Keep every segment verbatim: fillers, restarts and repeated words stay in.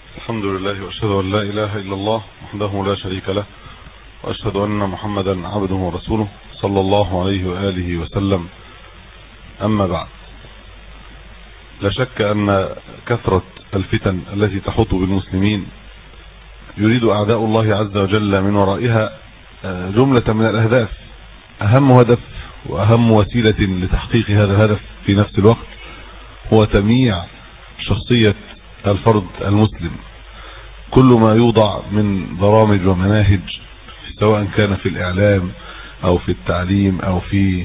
الحمد لله واشهد ان لا اله الا الله وحده لا شريك له، واشهد ان محمدا عبده ورسوله صلى الله عليه واله وسلم. اما بعد، لا شك ان كثرة الفتن التي تحط بالمسلمين يريد اعداء الله عز وجل من ورائها جملة من الاهداف. اهم هدف واهم وسيلة لتحقيق هذا الهدف في نفس الوقت هو تمييع شخصية الفرد المسلم. كل ما يوضع من برامج ومناهج، سواء كان في الإعلام أو في التعليم أو في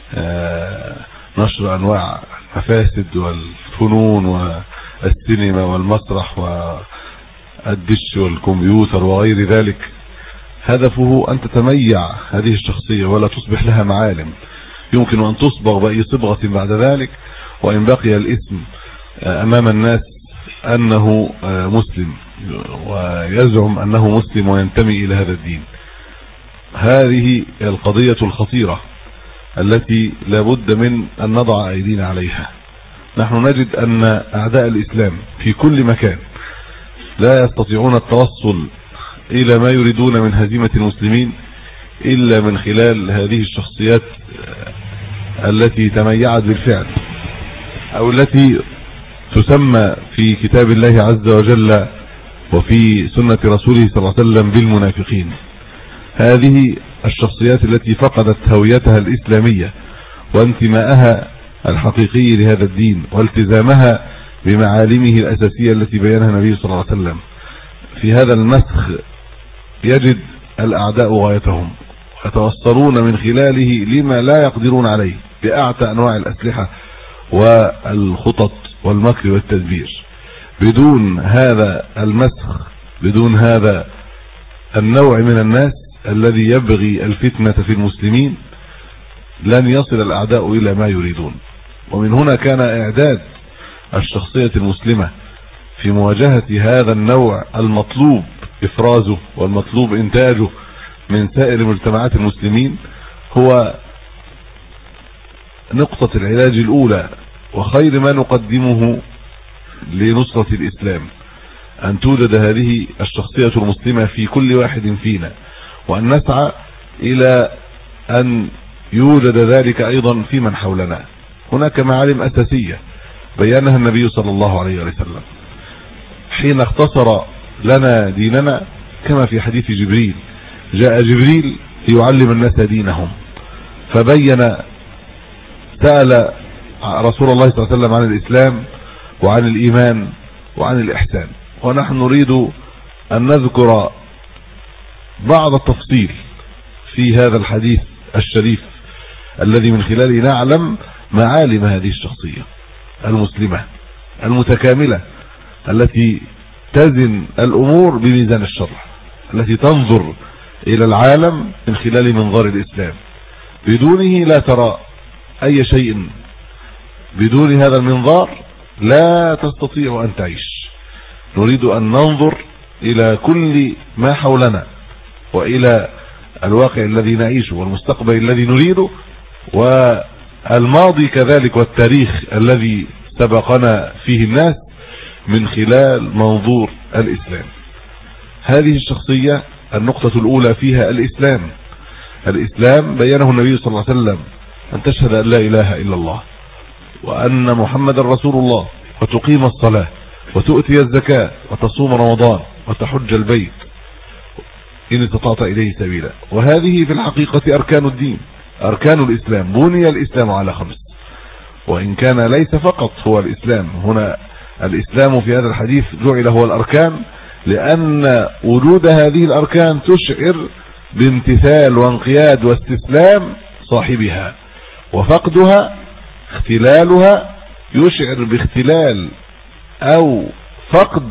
نشر أنواع المفاسد والفنون والسينما والمسرح والدش والكمبيوتر وغير ذلك، هدفه أن تتميع هذه الشخصية ولا تصبح لها معالم. يمكن أن تصبغ بأي صبغة بعد ذلك، وإن بقي الاسم أمام الناس أنه مسلم ويزعم أنه مسلم وينتمي إلى هذا الدين. هذه القضية الخطيرة التي لابد من أن نضع أيدينا عليها. نحن نجد أن أعداء الإسلام في كل مكان لا يستطيعون التوصل إلى ما يريدون من هزيمة المسلمين إلا من خلال هذه الشخصيات التي تميعت بالفعل، أو التي تسمى في كتاب الله عز وجل وفي سنة رسوله صلى الله عليه وسلم بالمنافقين. هذه الشخصيات التي فقدت هويتها الإسلامية وانتماءها الحقيقي لهذا الدين والتزامها بمعالمه الأساسية التي بينها النبي صلى الله عليه وسلم. في هذا المسخ يجد الأعداء غايتهم، يتوصلون من خلاله لما لا يقدرون عليه بأعتى أنواع الأسلحة والخطط والمكر والتدبير. بدون هذا المسخ، بدون هذا النوع من الناس الذي يبغي الفتنة في المسلمين، لن يصل الأعداء إلى ما يريدون. ومن هنا كان إعداد الشخصية المسلمة في مواجهة هذا النوع المطلوب إفرازه والمطلوب إنتاجه من سائر مجتمعات المسلمين هو نقطة العلاج الأولى وخير ما نقدمه لنصرة الإسلام، أن توجد هذه الشخصية المسلمة في كل واحد فينا، وأن نسعى إلى أن يوجد ذلك أيضا في من حولنا. هناك معالم أساسية بيانها النبي صلى الله عليه وسلم حين اختصر لنا ديننا، كما في حديث جبريل: جاء جبريل ليعلم الناس دينهم، فبين سأل رسول الله صلى الله عليه وسلم عن الإسلام وعن الإيمان وعن الإحسان. ونحن نريد أن نذكر بعض التفصيل في هذا الحديث الشريف الذي من خلاله نعلم معالم هذه الشخصية المسلمة المتكاملة التي تزن الأمور بميزان الشرع، التي تنظر إلى العالم من خلال منظار الإسلام. بدونه لا ترى أي شيء، بدون هذا المنظار لا تستطيع أن تعيش. نريد أن ننظر إلى كل ما حولنا وإلى الواقع الذي نعيشه والمستقبل الذي نريده والماضي كذلك والتاريخ الذي سبقنا فيه الناس من خلال منظور الإسلام. هذه الشخصية النقطة الأولى فيها الإسلام. الإسلام بينه النبي صلى الله عليه وسلم: أن تشهد أن لا إله إلا الله وأن محمد رسول الله، وتقيم الصلاة، وتؤتي الزكاة، وتصوم رمضان، وتحج البيت إن استطعت إليه سبيلا. وهذه في الحقيقة أركان الدين، أركان الإسلام. بني الإسلام على خمس، وإن كان ليس فقط هو الإسلام. هنا الإسلام في هذا الحديث جعل هو الأركان، لأن وجود هذه الأركان تشعر بامتثال وانقياد واستسلام صاحبها، وفقدها اختلالها يشعر باختلال أو فقد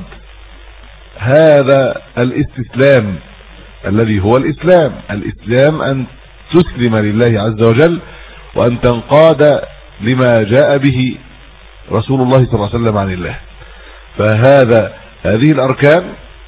هذا الاستسلام الذي هو الإسلام. الإسلام أن تسلم لله عز وجل وأن تنقاد لما جاء به رسول الله صلى الله عليه وسلم عن الله. فهذا هذه الأركان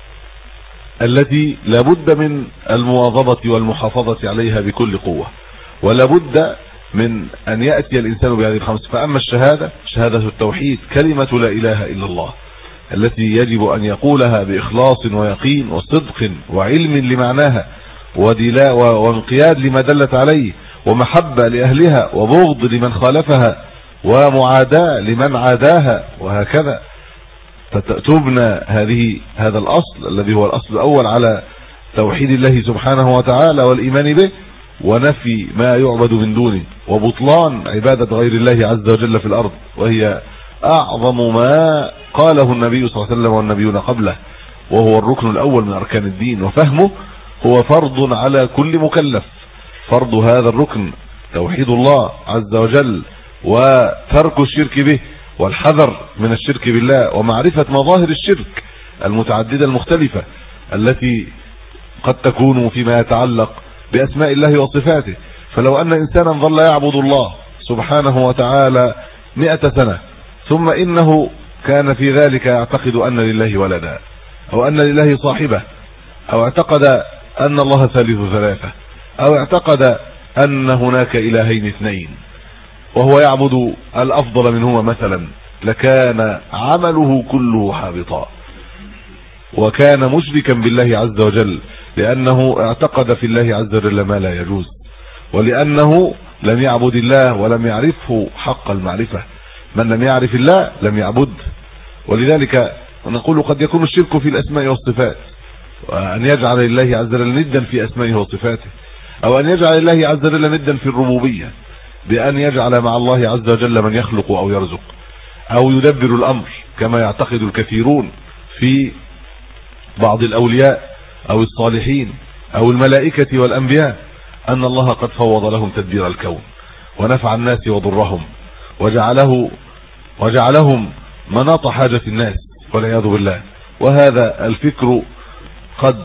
التي لابد من المواظبة والمحافظة عليها بكل قوة، ولابد من أن يأتي الإنسان بهذه الخمس. فأما الشهادة، شهادة التوحيد، كلمة لا إله إلا الله، التي يجب أن يقولها بإخلاص ويقين وصدق وعلم لمعناها ودلاء وانقياد لما دلت عليه ومحبة لأهلها وبغض لمن خالفها ومعاداة لمن عاداها وهكذا. فتبنى هذه هذا الأصل الذي هو الأصل الأول على توحيد الله سبحانه وتعالى والإيمان به ونفي ما يعبد من دونه وبطلان عبادة غير الله عز وجل في الأرض، وهي أعظم ما قاله النبي صلى الله عليه وسلم والنبيون قبله، وهو الركن الأول من أركان الدين، وفهمه هو فرض على كل مكلف. فرض هذا الركن توحيد الله عز وجل وترك الشرك به والحذر من الشرك بالله ومعرفة مظاهر الشرك المتعددة المختلفة التي قد تكون فيما يتعلق بأسماء الله وصفاته. فلو أن إنسانا ظل يعبد الله سبحانه وتعالى مئة سنة ثم إنه كان في ذلك يعتقد أن لله ولدا أو أن لله صاحبة أو اعتقد أن الله ثالث ثلاثة أو اعتقد أن هناك إلهين اثنين وهو يعبد الأفضل منهما مثلا، لكان عمله كله حابطا وكان مشركا بالله عز وجل، لأنه اعتقد في الله عز وجل ما لا يجوز، ولأنه لم يعبد الله ولم يعرفه حق المعرفة. من لم يعرف الله لم يعبد. ولذلك نقول قد يكون الشرك في الأسماء والصفات، وأن يجعل الله عز وجل ندا في أسمائه وصفاته، أو أن يجعل الله عز وجل ندا في الربوبية بأن يجعل مع الله عز وجل من يخلق أو يرزق أو يدبر الأمر، كما يعتقد الكثيرون في بعض الأولياء أو الصالحين أو الملائكة والأنبياء أن الله قد فوض لهم تدبير الكون ونفع الناس وضرهم وجعله وجعلهم مناط حاجة الناس والعياذ بالله. وهذا الفكر قد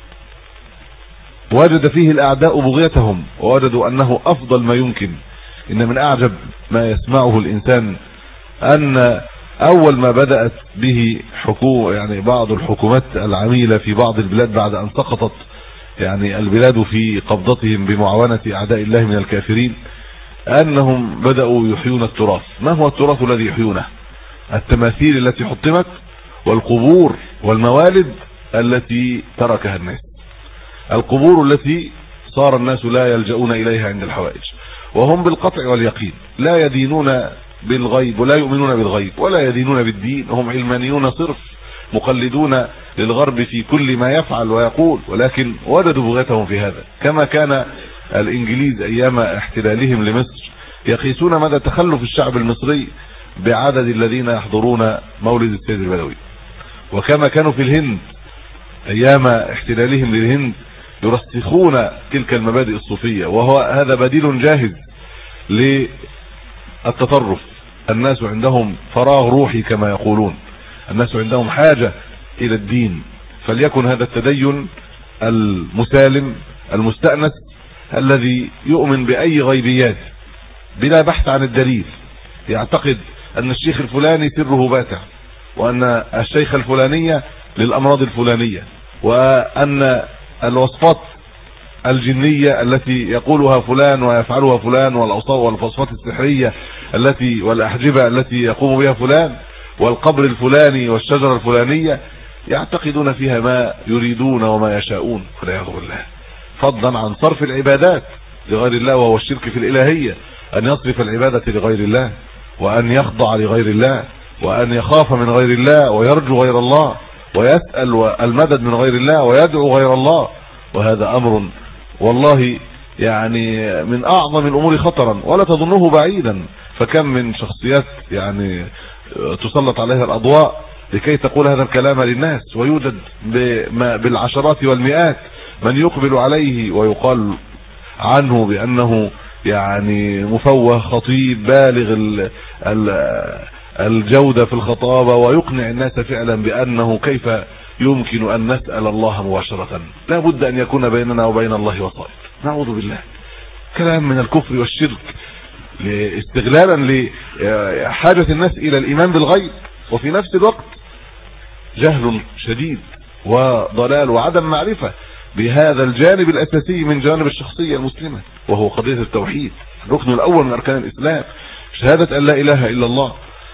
وجد فيه الأعداء بغيتهم ووجدوا أنه أفضل ما يمكن. إن من أعجب ما يسمعه الإنسان أن أول ما بدأت به حكومة يعني بعض الحكومات العميلة في بعض البلاد بعد أن سقطت يعني البلاد في قبضتهم بمعاونة أعداء الله من الكافرين، أنهم بدأوا يحيون التراث. ما هو التراث الذي يحيونه؟ التماثيل التي حطمت والقبور والموالد التي تركها الناس، القبور التي صار الناس لا يلجؤون إليها عند الحوائج، وهم بالقطع واليقين لا يدينون بالغيب ولا يؤمنون بالغيب ولا يدينون بالدين، هم علمانيون صرف مقلدون للغرب في كل ما يفعل ويقول، ولكن وجدوا بغيتهم في هذا. كما كان الإنجليز أيام احتلالهم لمصر يقيسون مدى تخلف الشعب المصري بعدد الذين يحضرون مولد السيد البدوي، وكما كانوا في الهند أيام احتلالهم للهند يرسخون تلك المبادئ الصوفية، وهو هذا بديل جاهز للتطرف. الناس عندهم فراغ روحي كما يقولون، الناس عندهم حاجة إلى الدين، فليكن هذا التدين المسالم المستأنس الذي يؤمن بأي غيبيات بلا بحث عن الدليل، يعتقد أن الشيخ الفلاني سره باتع، وأن الشيخ الفلانية للأمراض الفلانية، وأن الوصفات الجنية التي يقولها فلان ويفعلها فلان والوصفات السحرية التي والأحجبة التي يقوم بها فلان والقبر الفلاني والشجرة الفلانية يعتقدون فيها ما يريدون وما يشاءون والعياذ بالله، فضلا عن صرف العبادات لغير الله، وهو الشرك في الإلهية، أن يصرف العبادة لغير الله وأن يخضع لغير الله وأن يخاف من غير الله ويرجو غير الله ويسأل المدد من غير الله ويدعو غير الله. وهذا أمر والله يعني من أعظم الأمور خطرا ولا تظنه بعيدا، فكم من شخصيات يعني تسلط عليها الأضواء لكي تقول هذا الكلام للناس، ويوجد بالعشرات والمئات من يقبل عليه ويقال عنه بأنه يعني مفوه خطيب بالغ الجودة في الخطابة، ويقنع الناس فعلا بأنه كيف يمكن أن نسأل الله مباشرة، لا بد أن يكون بيننا وبين الله وسائط. نعوذ بالله، كلام من الكفر والشرك استغلالا لحاجة الناس إلى الإيمان بالغيب، وفي نفس الوقت جهل شديد وضلال وعدم معرفة بهذا الجانب الأساسي من جانب الشخصية المسلمة، وهو قضية التوحيد، الركن الأول من أركان الإسلام، شهادة أن لا إله إلا الله.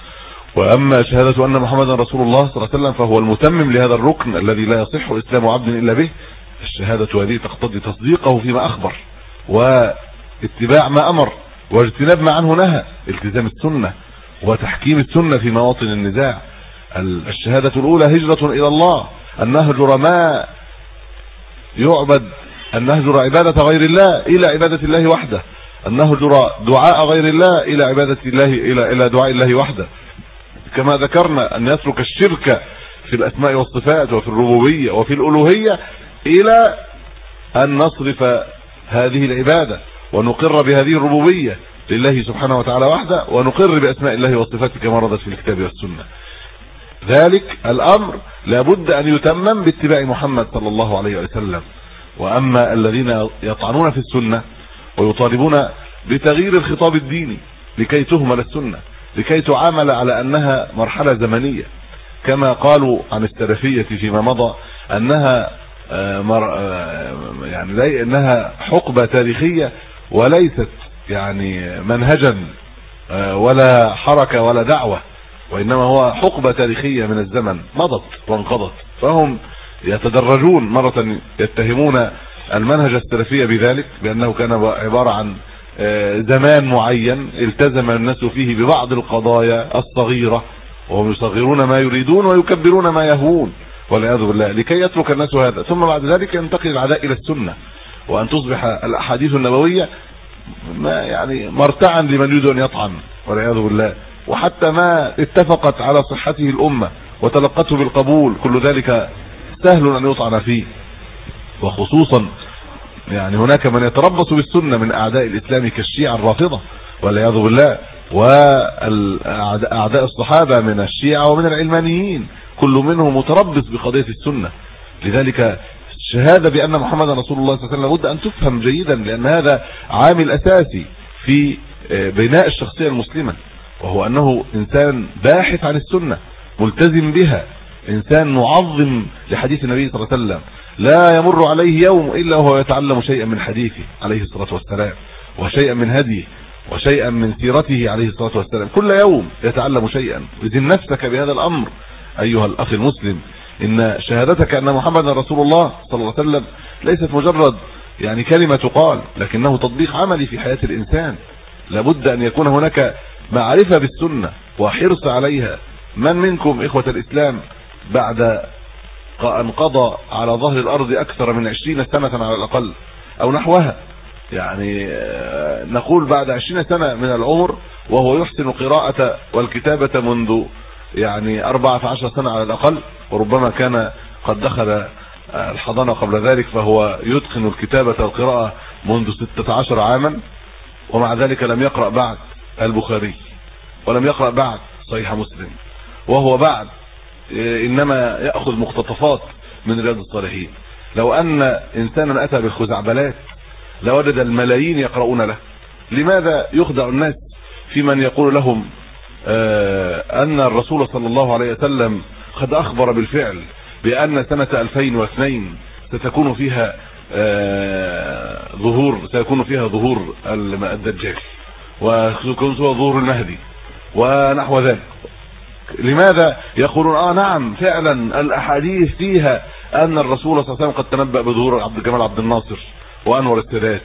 وأما شهادة أن محمدا رسول الله صلى الله عليه وسلم فهو المتمم لهذا الركن الذي لا يصح إسلام عبد إلا به. الشهادة هذه تقتضي تصديقه فيما أخبر واتباع ما أمر واجتناب ما عنه نهى، التزام السنة وتحكيم السنة في مواطن النزاع. الشهادة الأولى هجرة إلى الله، أن نهجر ما يعبد، أن نهجر عبادة غير الله إلى عبادة الله وحده، أن نهجر دعاء غير الله إلى عبادة الله إلى إلى دعاء الله وحده. كما ذكرنا أن يترك الشرك في الأسماء والصفات وفي الربوبية وفي الألوهية إلى أن نصرف هذه العبادة ونقر بهذه الربوبية لله سبحانه وتعالى وحده، ونقر بأسماء الله وصفاته كما وردت في الكتاب والسنة. ذلك الأمر لابد أن يتمم باتباع محمد صلى الله عليه وسلم. وأما الذين يطعنون في السنة ويطالبون بتغيير الخطاب الديني لكي تهمل السنة، لكي تعامل على أنها مرحلة زمنية، كما قالوا عن السلفية فيما مضى أنها يعني انها حقبة تاريخية وليست يعني منهجا ولا حركة ولا دعوة، وإنما هو حقبة تاريخية من الزمن مضت وانقضت. فهم يتدرجون، مرة يتهمون المنهج السلفي بذلك بأنه كان عبارة عن زمان معين التزم الناس فيه ببعض القضايا الصغيرة، وهم يصغرون ما يريدون ويكبرون ما يهوون والعياذ بالله، لكي يترك الناس هذا. ثم بعد ذلك ينتقل العداء إلى السنة، وأن تصبح الأحاديث النبوية ما يعني مرتعا لمن يريد أن يطعن والعياذ بالله، وحتى ما اتفقت على صحته الأمة وتلقته بالقبول كل ذلك سهل أن يطعن فيه. وخصوصا يعني هناك من يتربص بالسنة من أعداء الإسلام كالشيعة الرافضة والعياذ بالله، وأعداء الصحابة من الشيعة ومن العلمانيين، كل منهم متربص بقضية السنة. لذلك الشهادة بأن محمد رسول الله صلى الله عليه وسلم لابد أن تفهم جيدا، لأن هذا عامل أساسي في بناء الشخصية المسلمة، وهو أنه إنسان باحث عن السنة ملتزم بها، إنسان معظم لحديث النبي صلى الله عليه وسلم، لا يمر عليه يوم إلا وهو يتعلم شيئا من حديثه عليه الصلاة والسلام، وشيئا من هديه، وشيئا من سيرته عليه الصلاة والسلام، كل يوم يتعلم شيئا. وزن نفسك بهذا الأمر أيها الأخ المسلم، إن شهادتك أن محمد رسول الله صلى الله عليه وسلم ليست مجرد يعني كلمة تقال، لكنه تطبيق عملي في حياة الإنسان. لابد أن يكون هناك معرفة بالسنة وحرص عليها. من منكم إخوة الإسلام بعد أن قضى على ظهر الأرض أكثر من عشرين سنة على الأقل أو نحوها، يعني نقول بعد عشرين سنة من العمر وهو يحسن القراءة والكتابة منذ يعني أربعة عشر سنة على الأقل، وربما كان قد دخل الحضانة قبل ذلك، فهو يتقن الكتابة والقراءة منذ ستة عشر عاما، ومع ذلك لم يقرأ بعد البخاري ولم يقرأ بعد صحيح مسلم، وهو بعد إنما يأخذ مقتطفات من رياض الصالحين. لو أن إنسانا أتى بالخزعبلات لوجد الملايين يقرؤون له. لماذا يخدع الناس في من يقول لهم آه أن الرسول صلى الله عليه وسلم قد أخبر بالفعل بأن سنة ألفين واثنين ستكون فيها آه ظهور سيكون فيها ظهور الدجال وسيكون فيها ظهور المهدي ونحو ذلك؟ لماذا يقولون اه نعم فعلا الاحاديث فيها ان الرسول صلى الله عليه وسلم قد تنبأ بظهور عبد الجمال عبد الناصر وانور السادات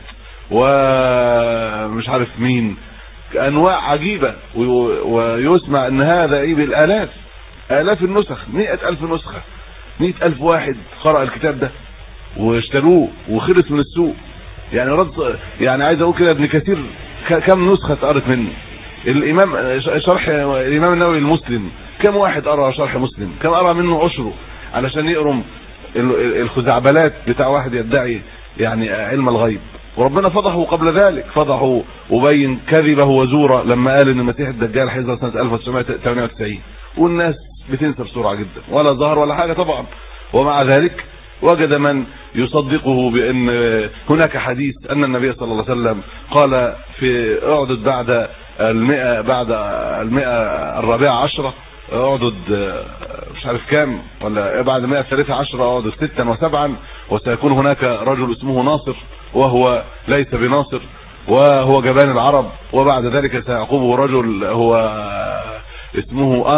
ومش عارف مين، انواع عجيبة، ويسمع ان هذا ايه بالالاف الاف النسخ، مئة الف نسخة، مئة الف واحد قرأ الكتاب ده واشتروه وخلص من السوق. يعني رد يعني عايز اقول كده ابن كثير كم نسخة قرأت منه؟ الامام شرح الامام النووي المسلم كم واحد قرأ شرح مسلم؟ كم قرأ منه عشره علشان يقرم الخزعبلات بتاع واحد يدعي يعني علم الغيب؟ وربنا فضحه قبل ذلك، فضحه وبين كذبه وزوره لما قال ان المسيح الدجال هيظهر سنة ألف وتسعمائة وثمانية وتسعين، والناس بتنسى بسرعة جدا ولا ظهر ولا حاجة طبعا. ومع ذلك وجد من يصدقه بان هناك حديث ان النبي صلى الله عليه وسلم قال في اعدد بعد المئة بعد المئة الرابعة عشرة اعدد مش عارف كام، ولا بعد المئة الثالثة عشرة اعدد ستا وسبعا، وسيكون هناك رجل اسمه ناصر وهو ليس بناصر وهو جبان العرب، وبعد ذلك سيعقبه رجل هو اسمه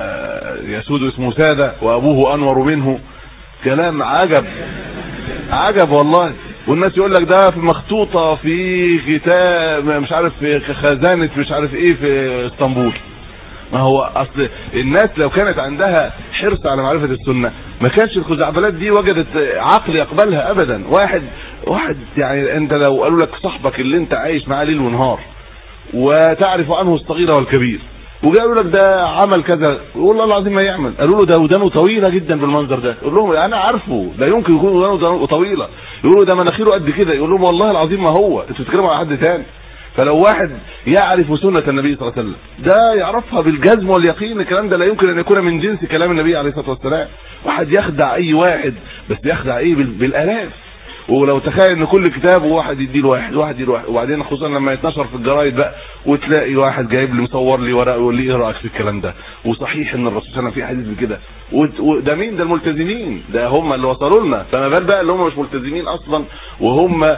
يسود اسمه سادة وابوه انور منه. كلام عجب عجب والله. والناس يقول لك ده في مخطوطة في كتاب مش عارف في خزانة مش عارف ايه في اسطنبول. ما هو اصل الناس لو كانت عندها حرص على معرفة السنة ما كانش الخزعبلات دي وجدت عقل يقبلها ابدا. واحد واحد يعني انت لو قالوا لك صاحبك اللي انت عايش معاه ليل ونهار وتعرف عنه الصغير والكبير وقالوا لك ده عمل كذا، والله العظيم ما يعمل. قالوا له ده ودانه طويله جدا بالمنظر ده، يقول لهم انا عارفه لا يمكن يكون ودانه طويله. يقولوا ده مناخيره قد كده، يقول لهم والله العظيم ما هو، انتوا بتتكلموا على حد ثاني. فلو واحد يعرف سنه النبي صلى الله عليه وسلم ده يعرفها بالجزم واليقين، الكلام ده لا يمكن ان يكون من جنس كلام النبي عليه الصلاه والسلام. واحد يخدع اي واحد، بس يخدع ايه بالالاف. ولو تخيل ان كل كتاب واحد يديله واحد واحد يديله واحد، وبعدين خصوصا لما يتنشر في الجرايد بقى وتلاقي واحد جايب لي مصور لي ورقه ويقول لي ايه رايك في الكلام ده، وصحيح ان الرسول صلى الله عليه وسلم في حديث بكده، وده مين؟ ده الملتزمين، ده هم اللي وصلوا لنا. فما بال بقى اللي هم مش ملتزمين اصلا وهم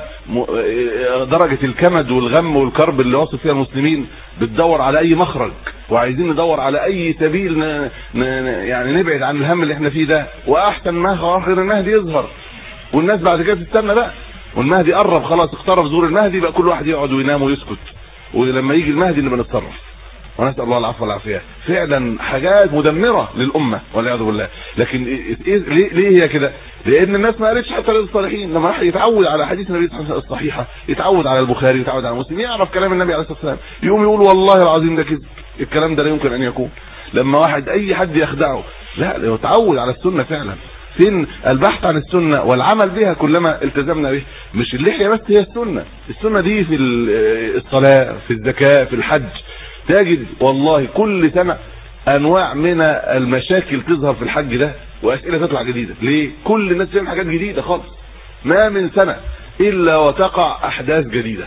درجه الكمد والغم والكرب اللي وصل فيها المسلمين بتدور على اي مخرج، وعايزين ندور على اي سبيل ن... ن... يعني نبعد عن الهم اللي احنا فيه ده. واحسن ما اخر المهدي يظهر والناس بعد كده تستنى بقى، والمهدي قرب خلاص، اقترب ظهور المهدي، بقى كل واحد يقعد وينام ويسكت، ولما يجي المهدي اللي بنتصرف. ونسال الله العفو والعافيه. فعلا حاجات مدمره للامه والعياذ بالله. لكن إيه ليه, ليه هي كده؟ لان الناس ما قالتش حتى للصالحين. لما راح يتعود على حديث النبي صلى الله عليه وسلم الصحيحه، يتعود على البخاري، يتعود على مسلم، يعرف كلام النبي عليه الصلاه والسلام، يقوم يقول والله العظيم ده كذب، الكلام ده لا يمكن ان يكون. لما واحد اي حد يخدعه، لا لو تعود على السنه فعلا. فين البحث عن السنة والعمل بها كلما التزمنا به؟ مش اللحية بس هي السنة، السنة دي في الصلاة، في الزكاة، في الحج. تجد والله كل سنة انواع من المشاكل تظهر في الحج ده، واسئلة تطلع جديدة. ليه؟ كل الناس تعمل حاجات جديدة خالص، ما من سنة الا وتقع احداث جديدة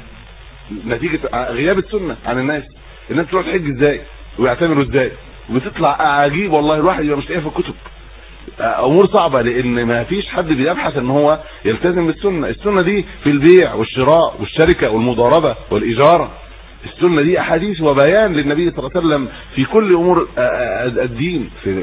نتيجة غياب السنة عن الناس. الناس تروح تحج ازاي ويعتمروا ازاي، وبتطلع اعاجيب والله الواحد يبقى مش لاقيها في الكتب. امور صعبة، لان ما فيش حد بيبحث ان هو يلتزم بالسنة. السنة دي في البيع والشراء والشركة والمضاربة والاجارة. السنة دي احاديث وبيان للنبي صلى الله عليه وسلم في كل امور الدين. في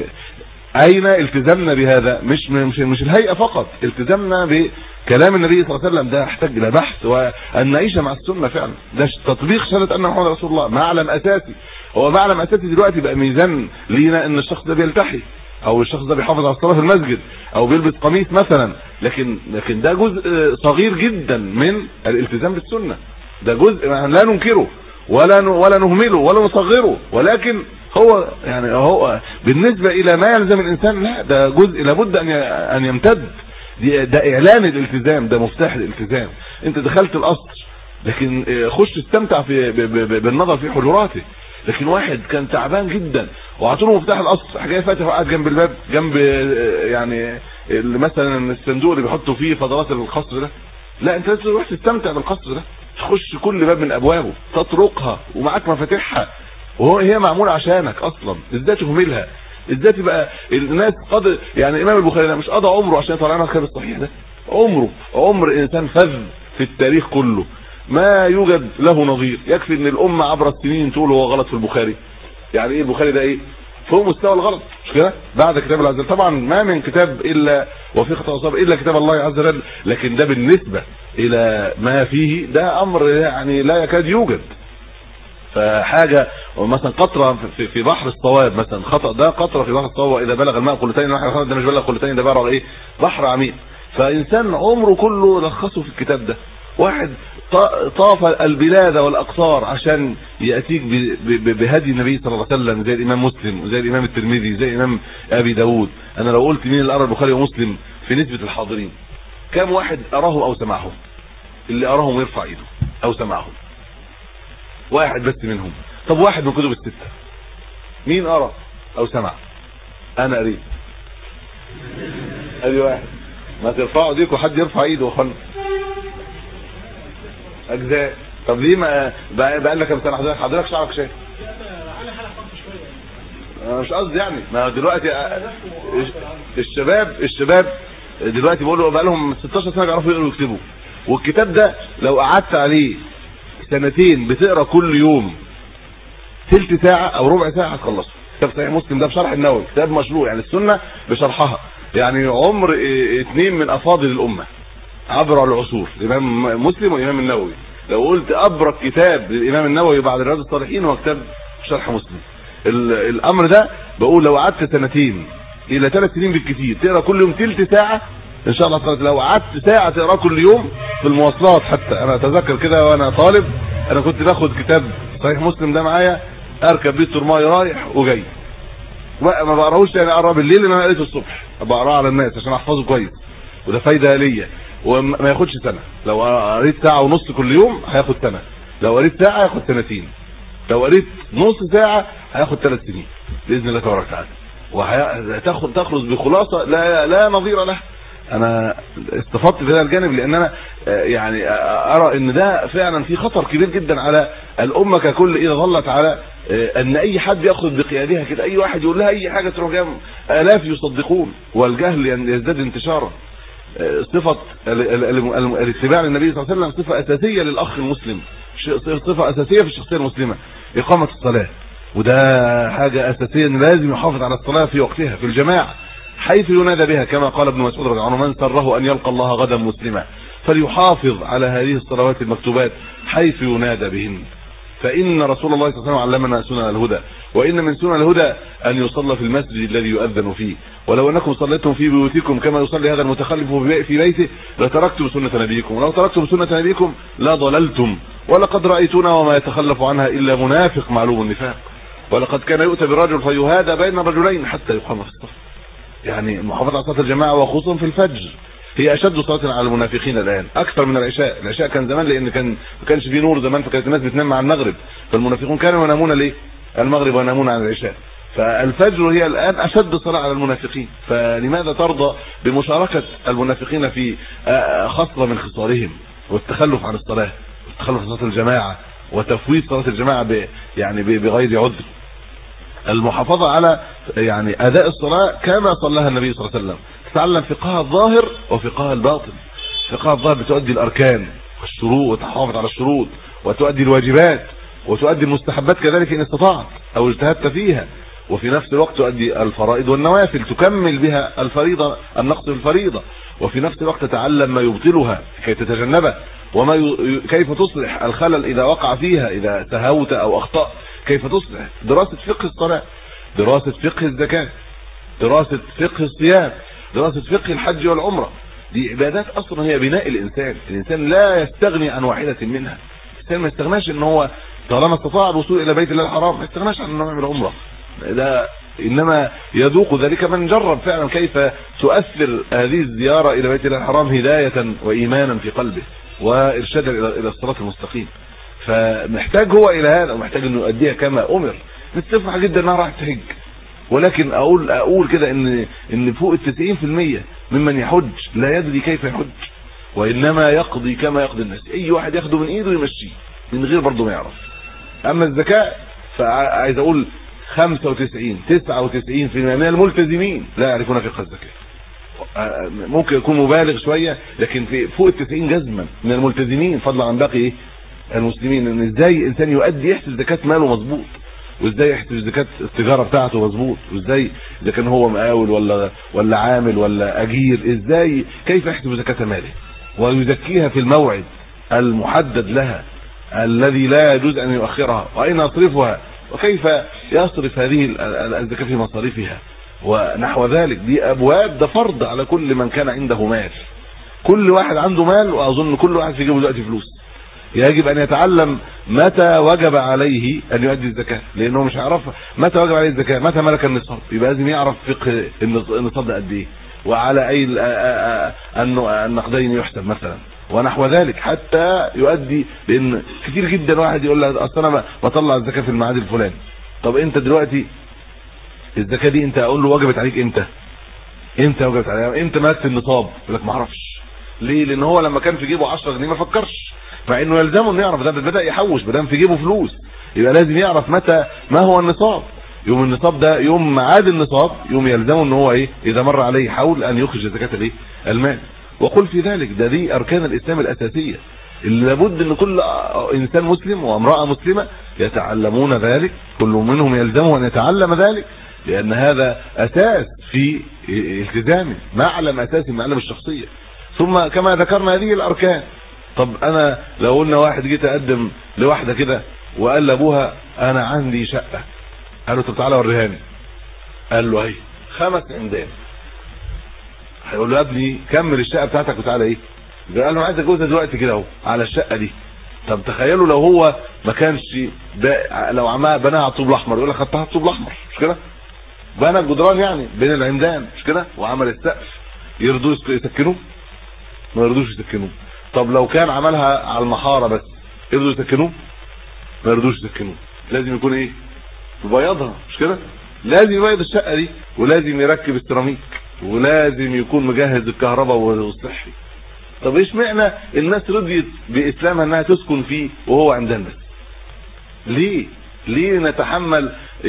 اين التزمنا بهذا؟ مش مش مش الهيئة فقط، التزمنا بكلام النبي صلى الله عليه وسلم. ده يحتاج الى بحث وان نعيش مع السنة فعلا. ده تطبيق شهادة ان محمد رسول الله، معلم اساسي. هو معلم اساسي دلوقتي بقى ميزان لينا ان الشخص ده بيلتحي، او الشخص ده بيحافظ على الصلاه في المسجد، او بيلبس قميص مثلا. لكن لكن ده جزء صغير جدا من الالتزام بالسنه. ده جزء لا ننكره ولا ولا نهمله ولا نصغره، ولكن هو يعني هو بالنسبه الى ما يلزم الانسان، لا ده جزء لابد ان ان يمتد. ده اعلان الالتزام، ده مفتاح الالتزام. انت دخلت القصر لكن خش استمتع في بالنظر في حجراته. لكن واحد كان تعبان جدا وعطوله مفتاح القصر، جاي فاتح وقاعد جنب الباب، جنب يعني مثلا الصندوق اللي بيحطوا فيه فضلات القصر ده. لا، انت لازم تروح تستمتع بالقصر ده، تخش كل باب من ابوابه، تطرقها ومعاك مفاتيحها، وهو هي معموله عشانك اصلا. ازاي تهملها؟ ازاي تبقى الناس قضى يعني الامام البخاري ده مش قضى عمره عشان يطلع لنا الكتاب الصحيح ده؟ عمره عمر انسان فذ في التاريخ كله ما يوجد له نظير. يكفي ان الامه عبر السنين تقول هو غلط في البخاري. يعني ايه البخاري ده؟ ايه فوق مستوى الغلط، مش كده؟ بعد كتاب الله عز وجل طبعا ما من كتاب الا وفي خطا وصواب الا كتاب الله عز وجل، لكن ده بالنسبه الى ما فيه ده امر يعني لا يكاد يوجد. فحاجه مثلا قطره في بحر الصواب، مثلا خطا ده قطره في بحر الصواب، واذا بلغ الماء قلتين واحد ده مش بلغ قلتين، ده بقى ايه؟ بحر عميق. فانسان عمره كله لخصه في الكتاب ده. واحد طاف البلاد والاقطار عشان ياتيك بهدي النبي صلى الله عليه وسلم، زي الامام مسلم وزي الامام الترمذي زي الامام ابي داود. انا لو قلت مين اللي قرا البخاري ومسلم في نسبه الحاضرين، كم واحد اراهم او سمعهم؟ اللي اراهم يرفع ايده او سمعهم واحد بس منهم. طب واحد من كتب السته مين ارى او سمع؟ انا قريت ادي واحد. ما ترفعوا ايديكم، حد يرفع ايده وخلنا اجزاء. طب ليه ما بقى لك مثلا حضرتك حضرتك شعرك شايف؟ انا حلقت شويه. انا مش قصدي يعني، ما دلوقتي الشباب الشباب دلوقتي بيقولوا بقى لهم ستاشر سنه بيعرفوا يقروا ويكتبوا، والكتاب ده لو قعدت عليه سنتين بتقرا كل يوم ثلث ساعه او ربع ساعه هتخلصه. كتاب صحيح مسلم ده بشرح النووي، كتاب مشروع يعني السنه بشرحها، يعني عمر اثنين من افاضل الامه عبر العصور، الامام مسلم والامام النووي. لو قلت ابرك كتاب للامام النووي بعد رياض الصالحين هو كتاب شرح مسلم. الامر ده بقول لو قعدت سنتين الى ثلاث سنين بالكثير تقرا كل يوم ثلث ساعه ان شاء الله، لو قعدت ساعه تقرا كل يوم في المواصلات. حتى انا اتذكر كده وانا طالب انا كنت باخد كتاب صحيح مسلم ده معايا اركب بيه الترماي رايح وجاي، ما بقراهوش يعني اقرا بالليل لان انا قريته الصبح بقراه على الناس عشان احفظه كويس، وده فايده ليا وما ياخدش سنه. لو قريت ساعه ونص كل يوم هياخد سنه، لو قريت ساعه هياخد سنتين، لو قريت نص ساعه هياخد ثلاث سنين باذن الله تبارك وتعالى، وهتاخد تخلص بخلاصه لا لا نظير له. انا استفدت في هذا الجانب لان انا يعني ارى ان ده فعلا في خطر كبير جدا على الامه ككل اذا ظلت على ان اي حد ياخذ بقيادها كده، اي واحد يقول لها اي حاجه تروح جايه الاف يصدقون، والجهل يزداد انتشارا. صفه الاتباع للنبي صلى الله عليه وسلم صفه اساسيه للاخ المسلم، صفه اساسيه في الشخصيه المسلمه. اقامه الصلاه، وده حاجه اساسيه ان لازم يحافظ على الصلاه في وقتها في الجماعه حيث ينادى بها، كما قال ابن مسعود رضي الله عنه: من سره ان يلقى الله غدا مسلما فليحافظ على هذه الصلوات المكتوبات حيث ينادى بهن، فإن رسول الله صلى الله عليه وسلم علمنا سنن الهدى، وإن من سنن الهدى أن يصلى في المسجد الذي يؤذن فيه، ولو أنكم صليتم في بيوتكم كما يصلي هذا المتخلف في بيته لتركتم سنة نبيكم، ولو تركتم سنة نبيكم لا ضللتم، ولقد رأيتنا وما يتخلف عنها إلا منافق معلوم النفاق، ولقد كان يؤتى بالرجل فيهادى بين رجلين حتى يقام في الصف. يعني المحافظة على صلاة الجماعة وخصوصا في الفجر هي اشد صلاه على المنافقين الان اكثر من العشاء. العشاء كان زمان لان كان ما كانش فيه نور زمان، فكانت الناس بتنام مع المغرب، فالمنافقون كانوا ينامون ليه المغرب وينامون عن العشاء، فالفجر هي الان اشد صلاه على المنافقين. فلماذا ترضى بمشاركه المنافقين في خصله من خصالهم والتخلف عن الصلاه، والتخلف عن صلاه الجماعه وتفويت صلاه الجماعه ب يعني بغير عذر؟ المحافظه على يعني اداء الصلاه كما صلاها النبي صلى الله عليه وسلم، تتعلم فقهها الظاهر وفقهها الباطن. فقهها الظاهر بتؤدي الاركان والشروط وتحافظ على الشروط، وتؤدي الواجبات وتؤدي المستحبات كذلك ان استطعت او اجتهدت فيها، وفي نفس الوقت تؤدي الفرائض والنوافل تكمل بها الفريضه النقص في الفريضه، وفي نفس الوقت تتعلم ما يبطلها كي تتجنبه، وما ي... كيف تصلح الخلل اذا وقع فيها، اذا تهاوت او اخطأت كيف تصلح. دراسه فقه الصلاه، دراسه فقه الزكاه، دراسه فقه الصيام، دراسه فقه الحج والعمره، دي عبادات اصلا هي بناء الانسان. الانسان لا يستغني عن واحده منها، الانسان ما يستغناش ان هو طالما استطاع الوصول الى بيت الله الحرام ما يستغناش عن انه يعمل عمره، ده انما يذوق ذلك من جرب فعلا كيف تؤثر هذه الزياره الى بيت الله الحرام هدايه وايمانا في قلبه وارشادا الى الصراط المستقيم. فمحتاج هو الى هذا، ومحتاج انه يؤديها كما امر. نتفرح جدا انها راح تحج، ولكن اقول اقول كده ان ان فوق التسعين في المية ممن يحج لا يدري كيف يحج، وانما يقضي كما يقضي الناس، اي واحد ياخده من ايده يمشيه من غير برضه ما يعرف. اما الزكاه فعايز اقول خمسة وتسعين تسعة وتسعين في المية من الملتزمين لا يعرفون فقه الزكاه. ممكن يكون مبالغ شويه، لكن في فوق التسعين جزما من الملتزمين فضلا عن باقي ايه المسلمين، ان ازاي انسان يؤدي يحسب زكاه ماله مظبوط، وازاي يحسب زكاه التجاره بتاعته مظبوط، وازاي اذا كان هو مقاول ولا ولا عامل ولا اجير ازاي كيف يحسب زكاه ماله ويزكيها في الموعد المحدد لها الذي لا يجوز ان يؤخرها، واين يصرفها، وكيف يصرف هذه الزكاه في مصاريفها ونحو ذلك. دي ابواب، ده فرض على كل من كان عنده مال، كل واحد عنده مال، واظن كل واحد في جيبه دلوقتي فلوس، يجب ان يتعلم متى وجب عليه ان يؤدي الزكاه، لانه مش هيعرف متى وجب عليه الزكاه، متى ملك النصاب، يبقى لازم يعرف فقه النصاب ده قد ايه، وعلى اي النقدين يحسب مثلا ونحو ذلك، حتى يؤدي. لان كتير جدا واحد يقول لك اصل انا بطلع الزكاه في الميعاد الفلاني. طب انت دلوقتي الزكاه دي انت اقول له وجبت عليك امتى؟ امتى وجبت عليك؟ امتى ملكت النصاب؟ يقول لك ما اعرفش. ليه؟ لان هو لما كان في جيبه عشرة جنيه ما فكرش، مع انه يلزمه انه يعرف، ده بدا يحوش بدل في جيبه فلوس، يبقى لازم يعرف متى ما هو النصاب. يوم النصاب ده يوم ميعاد النصاب، يوم يلزمه ان هو ايه اذا مر عليه حول ان يخرج زكاه الايه المال. وقل في ذلك ده دي اركان الاسلام الاساسيه. اللي لابد ان كل انسان مسلم وامرأة مسلمة يتعلمون ذلك، كل منهم يلزمه ان يتعلم ذلك، لان هذا اساس في التزامه، معلم اساسي من معلم الشخصية. ثم كما ذكرنا هذه الاركان. طب انا لو قلنا واحد جه تقدم لواحده كده وقال لابوها انا عندي شقه، قال له طب تعالى وريهاني، قال له اهي خمس عمدان، هيقول له يا ابني كمل الشقه بتاعتك وتعالى ايه، قال له عايز اتجوزها دلوقتي كده اهو على الشقه دي. طب تخيلوا لو هو ما كانش لو عملها بناها على الطوب الاحمر، يقول لك خدتها على الطوب الاحمر، مش كده؟ بنى الجدران يعني بين العمدان، مش كده؟ وعمل السقف، يرضوا يسكنوه؟ ما يرضوش يسكنوه. طب لو كان عملها على المحاره بس، يرضوا يسكنوه؟ ما يرضوش يسكنوه. لازم يكون ايه؟ يبيضها، مش كده؟ لازم يبيض الشقه دي، ولازم يركب السيراميك، ولازم يكون مجهز الكهرباء والصحي. طب ايش معنى الناس رضيت باسلامها انها تسكن فيه وهو عندنا بس؟ ليه ليه نتحمل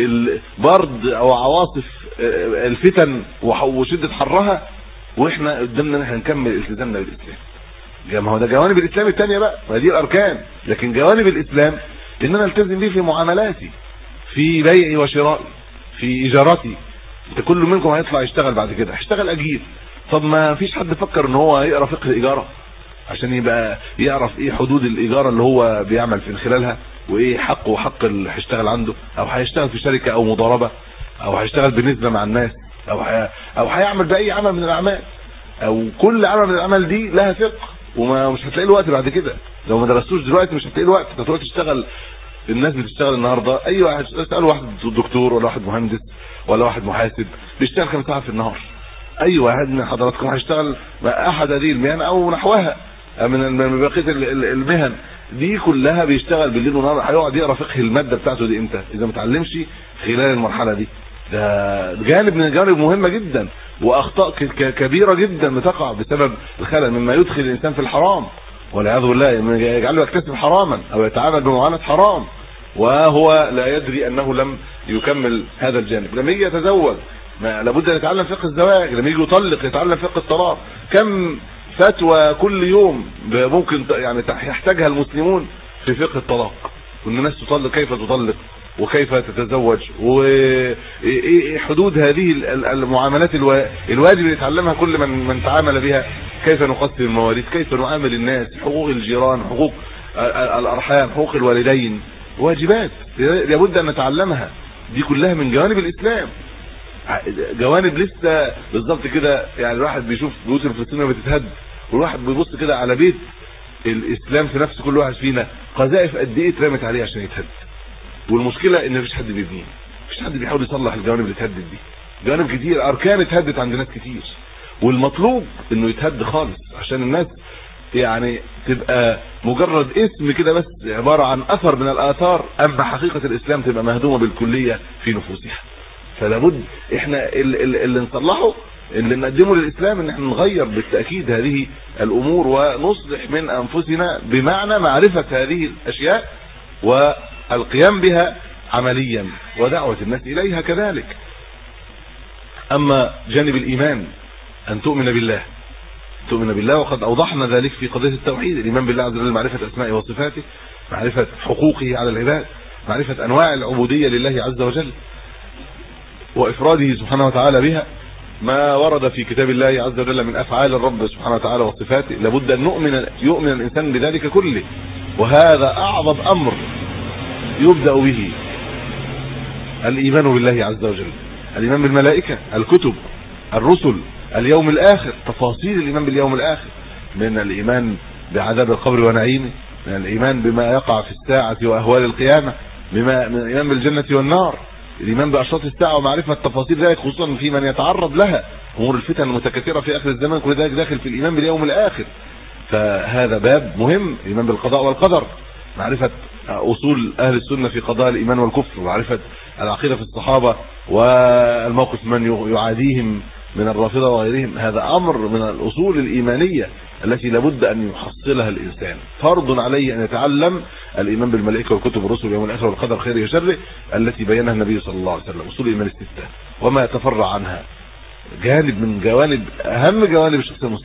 البرد او عواصف الفتن وشده حرها واحنا قدامنا ان احنا نكمل التزامنا بالاسلام؟ ما هو ده جوانب الاسلام الثانيه بقى، ما دي الاركان. لكن جوانب الاسلام ان انا التزم بيه في معاملاتي، في بيعي وشرائي، في ايجاراتي. انت كل منكم هيطلع يشتغل بعد كده، هيشتغل اجير. طب ما فيش حد فكر ان هو يقرا فقه الايجاره عشان يبقى يعرف ايه حدود الايجاره اللي هو بيعمل في خلالها، وايه حقه وحق اللي هيشتغل عنده، او هيشتغل في شركه او مضاربه، او هيشتغل بالنسبه مع الناس، او هي... او هيعمل باي عمل من الاعمال، او كل عمل من الاعمال دي لها فقه، ومش هتلاقي الوقت بعد كده. لو ما درستوش دلوقتي مش هتلاقي الوقت. انت تروح تشتغل، الناس بتشتغل النهارده، اي واحد اسال واحد دكتور ولا واحد مهندس ولا واحد محاسب بيشتغل كام ساعه في النهار؟ اي واحد من حضراتكم هيشتغل احد هذه المهن او نحوها من بقيه المهن دي كلها، بيشتغل بالليل والنهار. هيقعد يقرا فقه الماده بتاعته دي امتى اذا ما اتعلمش خلال المرحله دي؟ ده جانب من الجوانب المهمه جدا، واخطاء كبيره جدا بتقع بسبب الخلل، مما يدخل الانسان في الحرام والعياذ بالله، يجعله يكتسب حراما او يتعامل بمعامله حرام وهو لا يدري انه لم يكمل هذا الجانب. لما يجي يتزوج ما لابد ان يتعلم فقه الزواج، لما يجي يطلق يتعلم فقه الطلاق. كم فتوى كل يوم ممكن يعني يحتاجها المسلمون في فقه الطلاق، وان الناس تطلق، كيف تطلق وكيف تتزوج، وايه حدود هذه المعاملات الواجب اللي يتعلمها كل من من تعامل بها، كيف نقسم المواريث، كيف نعامل الناس، حقوق الجيران، حقوق الارحام، حقوق الوالدين، واجبات لابد ان نتعلمها. دي كلها من جوانب الاسلام، جوانب لسه بالظبط كده. يعني الواحد بيشوف بيوت الفلسطينيه بتتهد، والواحد بيبص كده على بيت الاسلام في نفس كل واحد فينا، قذائف قد ايه اترمت عليه عشان يتهد. والمشكله ان مفيش حد بيبنيه، مفيش حد بيحاول يصلح الجوانب اللي اتهدت دي. جوانب كتير، اركان اتهدت عند ناس كتير، والمطلوب انه يتهد خالص عشان الناس يعني تبقى مجرد اسم كده بس، عباره عن اثر من الاثار، اما حقيقه الاسلام تبقى مهدومه بالكليه في نفوسها. فلا بد احنا اللي, اللي نصلحه، اللي نقدمه للاسلام، ان احنا نغير بالتاكيد هذه الامور ونصلح من انفسنا، بمعنى معرفه هذه الاشياء والقيام بها عمليا ودعوه الناس اليها كذلك. اما جانب الايمان، ان تؤمن بالله، تؤمن بالله، وقد اوضحنا ذلك في قضيه التوحيد. الايمان بالله عز وجل معرفه اسمائه وصفاته، معرفه حقوقه على العباد، معرفه انواع العبوديه لله عز وجل وافراده سبحانه وتعالى بها، ما ورد في كتاب الله عز وجل من افعال الرب سبحانه وتعالى وصفاته. لابد ان نؤمن يؤمن الانسان بذلك كله، وهذا اعظم امر يبدا به الايمان بالله عز وجل. الايمان بالملائكه، الكتب، الرسل، اليوم الاخر، تفاصيل الايمان باليوم الاخر، من الايمان بعذاب القبر ونعيمه، من الايمان بما يقع في الساعه واهوال القيامه، بما من الايمان بالجنه والنار، الايمان باشراط الساعه ومعرفه تفاصيل ذلك، خصوصا في من يتعرض لها، امور الفتن المتكثره في اخر الزمان، كل ذلك داخل في الايمان باليوم الاخر. فهذا باب مهم، الايمان بالقضاء والقدر، معرفه اصول اهل السنه في قضاء الايمان والكفر، ومعرفه العقيده في الصحابه والموقف من يعاديهم من الرافضه وغيرهم. هذا امر من الاصول الايمانيه التي لابد ان يحصلها الانسان. فرض عليه ان يتعلم الايمان بالملائكه والكتب والرسل واليوم الاخر والقدر خيره وشره التي بينها النبي صلى الله عليه وسلم، اصول الايمان السته وما يتفرع عنها، جانب من جوانب اهم جوانب الشخصيه المسلمه.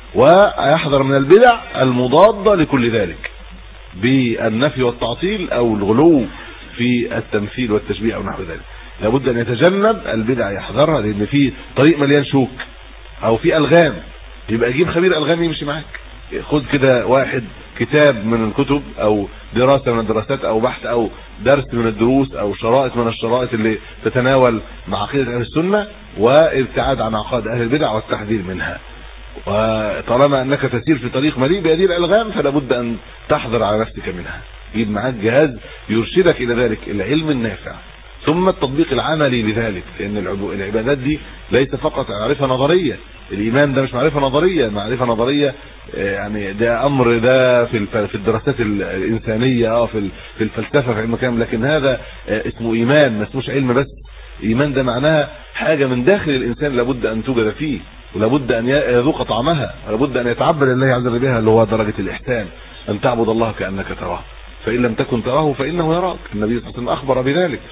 ويحذر من البدع المضادة لكل ذلك بالنفي والتعطيل او الغلو في التمثيل والتشبيه او نحو ذلك. لابد ان يتجنب البدع، يحذرها، لان في طريق مليان شوك او في الغام، يبقى جيب خبير الغام يمشي معاك. خد كده واحد كتاب من الكتب او دراسة من الدراسات او بحث او درس من الدروس او شرائط من الشرائط اللي تتناول مع عقيدة اهل السنة وابتعاد عن عقائد اهل البدع والتحذير منها. وطالما انك تسير في طريق مليء بهذه الالغام فلا بد ان تحذر على نفسك منها. جيب معاك جهاز يرشدك الى ذلك، العلم النافع ثم التطبيق العملي لذلك، لان العبادات دي ليس فقط معرفة نظرية. الايمان ده مش معرفة نظرية، معرفة نظرية يعني ده امر ده في في الدراسات الانسانية اه في في الفلسفة في علم كامل، لكن هذا اسمه ايمان، ما اسموش علم بس. ايمان ده معناها حاجة من داخل الانسان لابد ان توجد فيه، ولابد ان يذوق طعمها، ولابد ان يتعبد لله عز وجل بها، اللي هو درجة الاحسان، ان تعبد الله كأنك تراه فإن لم تكن تراه فإنه يراك. النبي صلى الله عليه وسلم أخبر بذلك،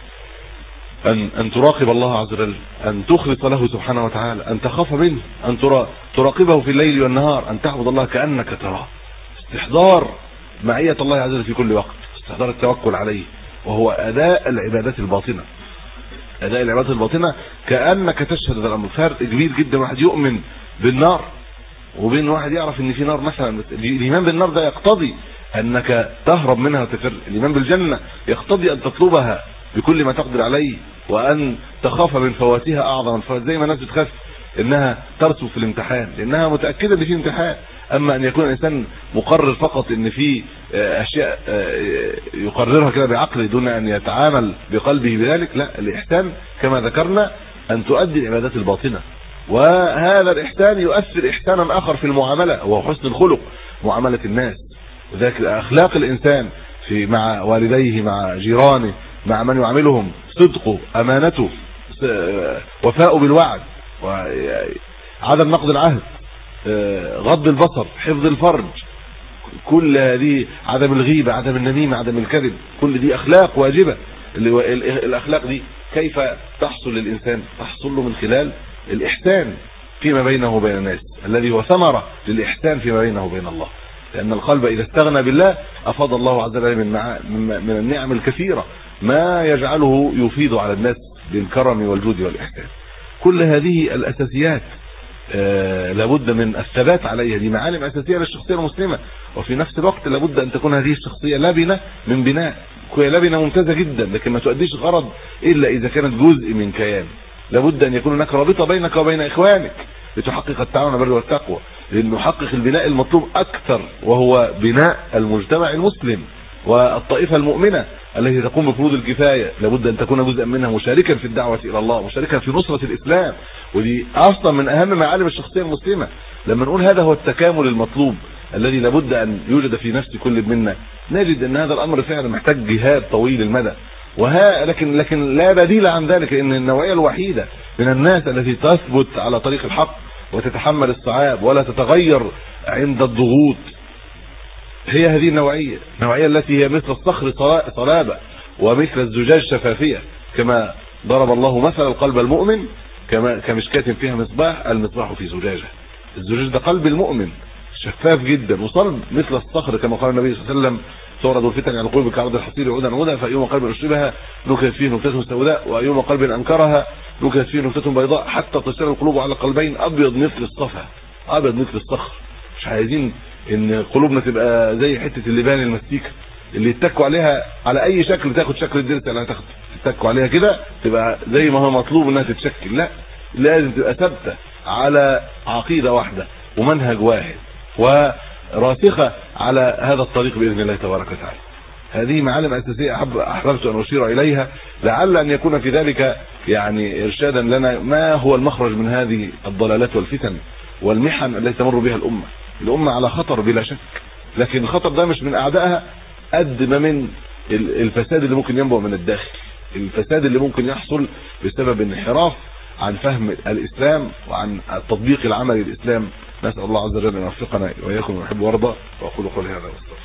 أن أن تراقب الله عز وجل، أن تخلص له سبحانه وتعالى، أن تخاف منه، أن تراقبه في الليل والنهار، أن تعبد الله كأنك تراه. استحضار معية الله عز وجل في كل وقت، استحضار التوكل عليه، وهو أداء العبادات الباطنة. أداء العبادات الباطنة كأنك تشهد هذا الأمر. فرق كبير جدا واحد يؤمن بالنار وبين واحد يعرف ان في نار مثلا. الإيمان بالنار ده يقتضي انك تهرب منها وتفر. الايمان بالجنة يقتضي ان تطلبها بكل ما تقدر عليه، وان تخاف من فواتها اعظم الفوات، زي ما الناس بتخاف انها ترسب في الامتحان لانها متأكدة ان في امتحان. اما ان يكون الانسان مقرر فقط ان في اشياء يقررها كده بعقله دون ان يتعامل بقلبه بذلك، لا. الاحسان كما ذكرنا ان تؤدي العبادات الباطنة، وهذا الاحسان يؤثر احسانا اخر في المعاملة، وهو حسن الخلق، معاملة الناس. وذلك اخلاق الانسان في مع والديه، مع جيرانه، مع من يعاملهم، صدقه، امانته، وفاءه بالوعد، وعدم نقض العهد، غض البصر، حفظ الفرج، كل هذه، عدم الغيبة، عدم النميمة، عدم الكذب، كل دي اخلاق واجبة. الاخلاق دي كيف تحصل للانسان؟ تحصل له من خلال الاحسان فيما بينه وبين الناس، الذي هو ثمرة للاحسان فيما بينه وبين الله. لأن القلب إذا استغنى بالله أفاض الله عز وجل من, من النعم الكثيرة ما يجعله يفيض على الناس بالكرم والجود والإحسان. كل هذه الأساسيات آه لابد من الثبات عليها، دي معالم أساسية للشخصية المسلمة. وفي نفس الوقت لابد أن تكون هذه الشخصية لبنة من بناء، لبنة ممتازة جدا، لكن ما تؤديش غرض إلا إذا كانت جزء من كيان. لابد أن يكون هناك رابطة بينك وبين إخوانك لتحقق التعاون على البر والتقوى، لنحقق البناء المطلوب أكثر، وهو بناء المجتمع المسلم والطائفة المؤمنة التي تقوم بفروض الكفاية. لابد أن تكون جزءا منها مشاركا في الدعوة إلى الله، مشاركا في نصرة الإسلام، ودي أصلا من أهم معالم الشخصية المسلمة. لما نقول هذا هو التكامل المطلوب الذي لابد أن يوجد في نفس كل منا، نجد أن هذا الأمر فعلا محتاج جهاد طويل المدى. وها لكن لكن لا بديل عن ذلك، ان النوعيه الوحيده من الناس التي تثبت على طريق الحق وتتحمل الصعاب ولا تتغير عند الضغوط هي هذه النوعيه، النوعيه التي هي مثل الصخر صلابه ومثل الزجاج شفافيه، كما ضرب الله مثل القلب المؤمن كما كمشكاة فيها مصباح، المصباح في زجاجه. الزجاج ده قلب المؤمن شفاف جدا وصلب مثل الصخر، كما قال النبي صلى الله عليه وسلم: تعرض الفتن على القلوب كعرض الحصير عودا عودا، فأيما قلب أشربها نكت فيه نكتة سوداء، وأيما قلب أنكرها نكت فيه نكتة بيضاء، حتى تصير القلوب على قلبين أبيض مثل الصفا، أبيض مثل الصخر. مش عايزين إن قلوبنا تبقى زي حتة اللبان المستيكة اللي يتكوا عليها على أي شكل تاخد شكل الدرس اللي هتاخد، تتكوا عليها كده تبقى زي ما هو مطلوب إنها تتشكل. لا، لازم تبقى ثابتة على عقيدة واحدة ومنهج واحد وراسخة على هذا الطريق بإذن الله تبارك وتعالى. هذه معالم أساسية أحب أحببت أن أشير إليها، لعل أن يكون في ذلك يعني إرشادا لنا ما هو المخرج من هذه الضلالات والفتن والمحن التي تمر بها الأمة. الأمة على خطر بلا شك، لكن الخطر ده مش من أعدائها قد ما من الفساد اللي ممكن ينبع من الداخل، الفساد اللي ممكن يحصل بسبب انحراف عن فهم الإسلام وعن التطبيق العملي للإسلام. نسأل الله عز وجل أن يوفقنا وإياكم ويحب ويرضى، وأقول قولي هذا واستغفر.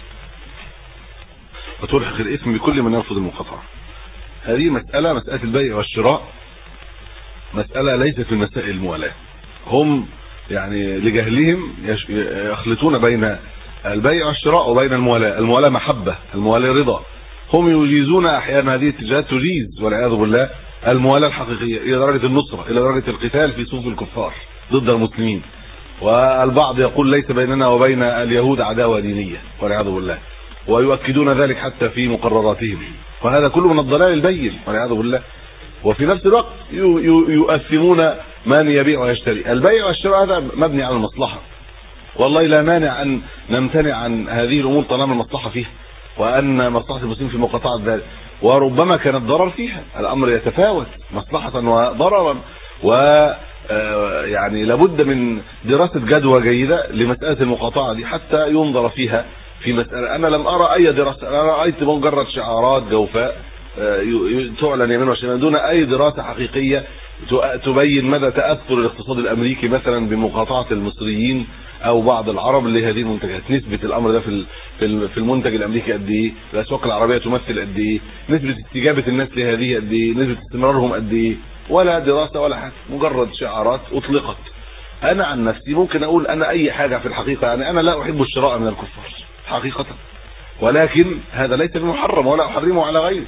وتلحق الإثم بكل من يرفض المقاطعة. هذه مسألة مسألة البيع والشراء مسألة ليست من مسائل الموالاة. هم يعني لجهلهم يخلطون بين البيع والشراء وبين الموالاه. الموالاه محبه، الموالاه رضا. هم يجيزون احيانا هذه الاتجاهات تجيز والعياذ بالله الموالاه الحقيقيه الى درجه النصره، الى درجه القتال في صفوف الكفار ضد المسلمين. والبعض يقول ليس بيننا وبين اليهود عداوه دينيه والعياذ بالله، ويؤكدون ذلك حتى في مقرراتهم، وهذا كله من الضلال البين والعياذ بالله. وفي نفس الوقت يؤثمون من يبيع ويشتري. البيع والشراء هذا مبني على المصلحه، والله لا مانع ان نمتنع عن هذه الامور طالما المصلحه فيها، وان مصلحه المسلمين في مقاطعه ذلك، وربما كان الضرر فيها. الامر يتفاوت مصلحه وضررا، و يعني لابد من دراسه جدوى جيده لمساله المقاطعه دي حتى ينظر فيها في مساله. انا لم ارى اي دراسه، انا رايت مجرد شعارات جوفاء تعلن يمين وشمال دون اي دراسه حقيقيه تبين مدى تاثر الاقتصاد الامريكي مثلا بمقاطعه المصريين او بعض العرب لهذه المنتجات. نسبه الامر ده في في المنتج الامريكي قد ايه؟ الاسواق العربيه تمثل قد ايه؟ نسبه استجابه الناس لهذه قد ايه؟ نسبه استمرارهم قد ايه؟ ولا دراسه ولا حاجه، مجرد شعارات اطلقت. انا عن نفسي ممكن اقول انا اي حاجه في الحقيقه، يعني انا لا احب الشراء من الكفار حقيقه، ولكن هذا ليس بمحرم ولا احرمه على غيره.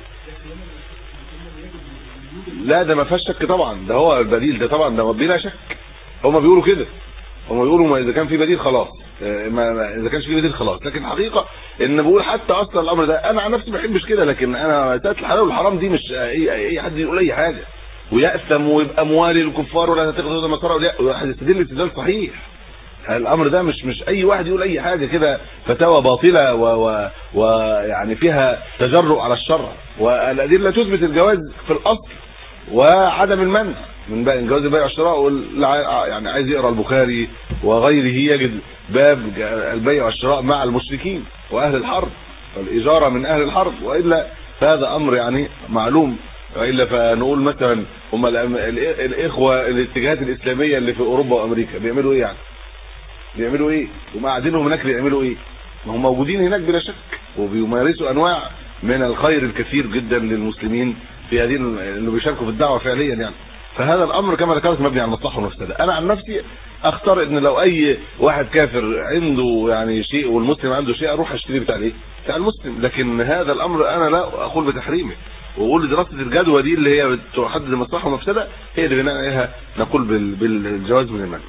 لا ده ما فيش شك طبعا، ده هو البديل ده طبعا، ده بلا شك. هم بيقولوا كده، هم بيقولوا ما اذا كان في بديل خلاص، ما اذا كانش في بديل خلاص. لكن الحقيقه ان بقول حتى اصلا الامر ده انا عن نفسي ما بحبش كده، لكن انا مساله الحلال والحرام دي مش اي اي حد يقول اي حاجه ويأثم ويبقى اموال الكفار ولا تاخذوا المسار ولا واحد يستدل استدلال صحيح. الامر ده مش مش اي واحد يقول اي حاجه كده فتاوى باطله ويعني فيها تجرؤ على الشرع، والادله تثبت الجواز في الاصل وعدم المنع من بقى جواز البيع والشراء. يعني عايز يقرا البخاري وغيره يجد باب البيع والشراء مع المشركين واهل الحرب، والاجاره من اهل الحرب، والا فهذا امر يعني معلوم. والا فنقول مثلا هم الاخوه الاتجاهات الاسلاميه اللي في اوروبا وامريكا بيعملوا ايه؟ يعني بيعملوا ايه؟ وما قاعدينهم هناك بيعملوا ايه؟ ما هم موجودين هناك بلا شك، وبيمارسوا انواع من الخير الكثير جدا للمسلمين في هذه اللي بيشاركوا في الدعوه فعليا يعني. فهذا الامر كما ذكرت مبني على المصلحه والمفسده. انا عن نفسي اختار ان لو اي واحد كافر عنده يعني شيء والمسلم عنده شيء اروح اشتري بتاع الايه؟ بتاع المسلم. لكن هذا الامر انا لا اقول بتحريمه، واقول دراسه الجدوى دي اللي هي بتحدد المصلحه والمفسده هي اللي بناء عليها نقول بالجواز من المنع.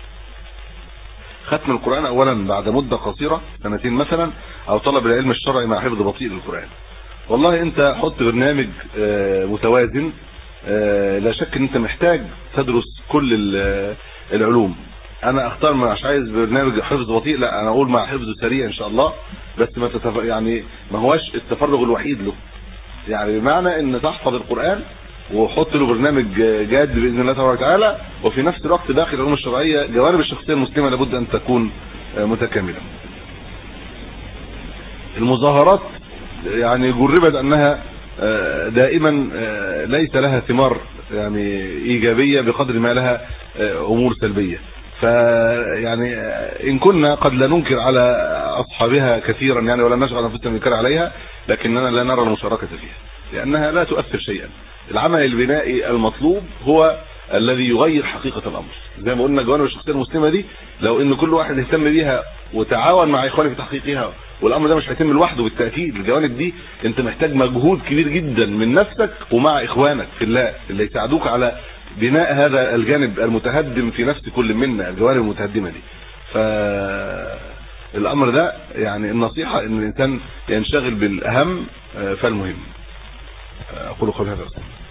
ختم القرآن اولا بعد مدة قصيرة سنتين مثلا، او طلب العلم الشرعي مع حفظ بطيء للقرآن. والله انت حط برنامج متوازن، لا شك ان انت محتاج تدرس كل العلوم. انا اختار مش عايز برنامج حفظ بطيء، لا انا اقول مع حفظ سريع ان شاء الله، بس ما تتف... يعني ما هوش التفرغ الوحيد له، يعني بمعنى ان تحفظ القرآن وحط له برنامج جاد باذن الله تبارك وتعالى، وفي نفس الوقت داخل العلوم الشرعيه جوانب الشخصيه المسلمه لابد ان تكون متكامله. المظاهرات يعني جربت انها دائما ليس لها ثمار يعني ايجابيه بقدر ما لها امور سلبيه. فيعني ان كنا قد لا ننكر على اصحابها كثيرا يعني ولا نشغل انفسنا بالانكار عليها، لكننا لا نرى المشاركه فيها لانها لا تؤثر شيئا. العمل البنائي المطلوب هو الذي يغير حقيقه الامر. زي ما قلنا جوانب الشخصيه المسلمه دي لو ان كل واحد اهتم بيها وتعاون مع اخوانه في تحقيقها، والامر ده مش هيتم لوحده بالتاكيد. الجوانب دي انت محتاج مجهود كبير جدا من نفسك ومع اخوانك في الله اللي يساعدوك على بناء هذا الجانب المتهدم في نفس كل منا، الجوانب المتهدمه دي. فالامر ده يعني النصيحه ان الانسان ينشغل بالاهم فالمهم. اقول قولي هذا.